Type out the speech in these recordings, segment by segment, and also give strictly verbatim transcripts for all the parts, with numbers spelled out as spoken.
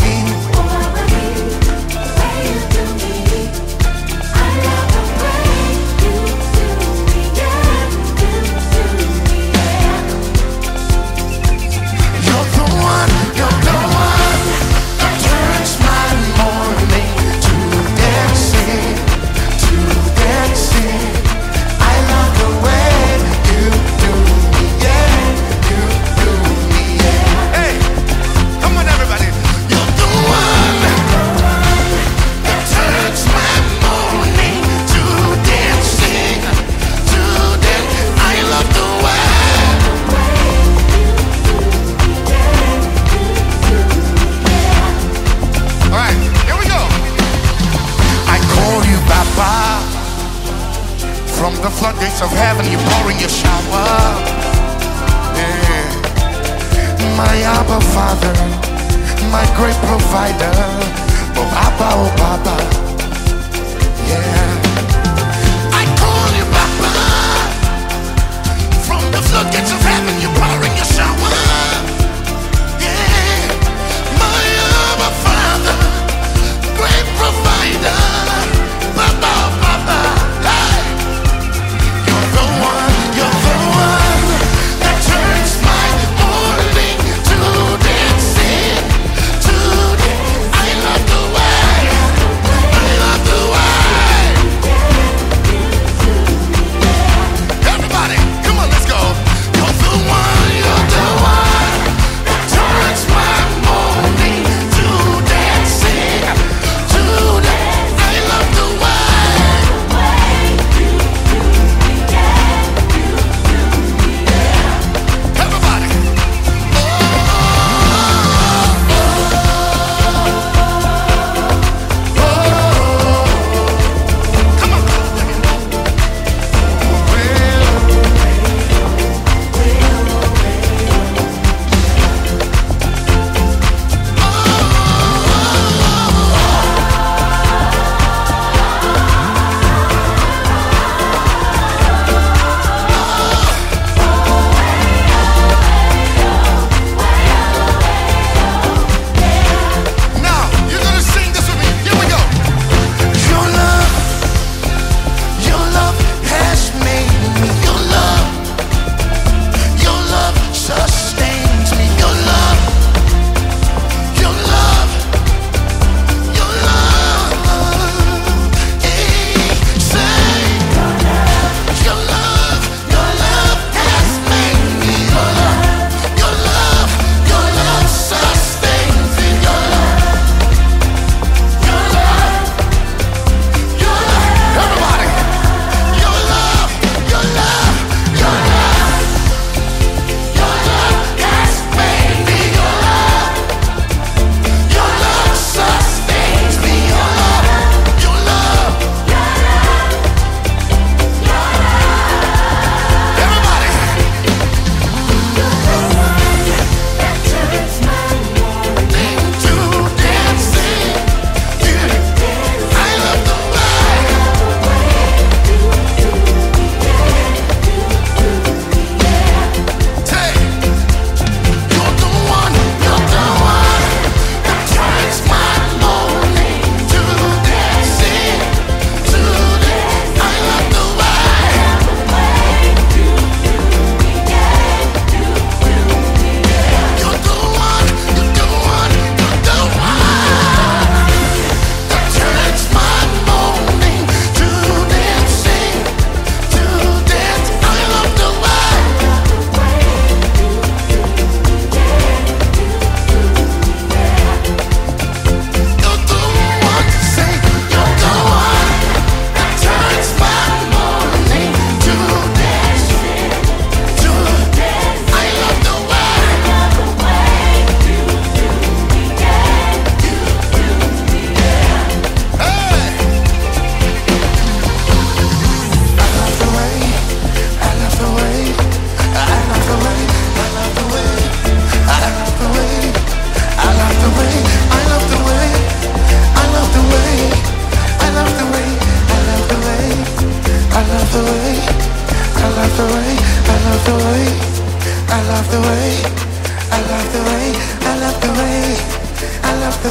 From the floodgates of heaven, you pour in your shower. Yeah. My Abba Father, my great provider. Oh Abba, oh Baba. Yeah. I call you Baba. From the floodgates of heaven, you pour in your shower. Yeah. My Abba Father, great provider. Baba, Baba.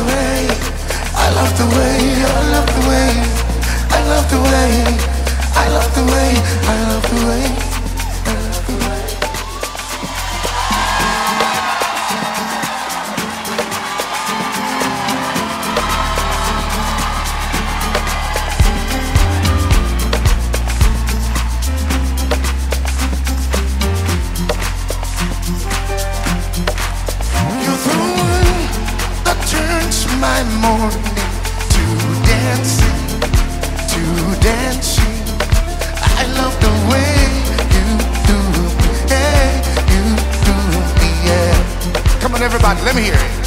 way, I love the way, I love the way, I love the way, I love the way, I love the way, I love the way. You're the one that turns my morning to dancing, to dancing. I love the way you do me, yeah, you do me, yeah. Come on, everybody, let me hear it.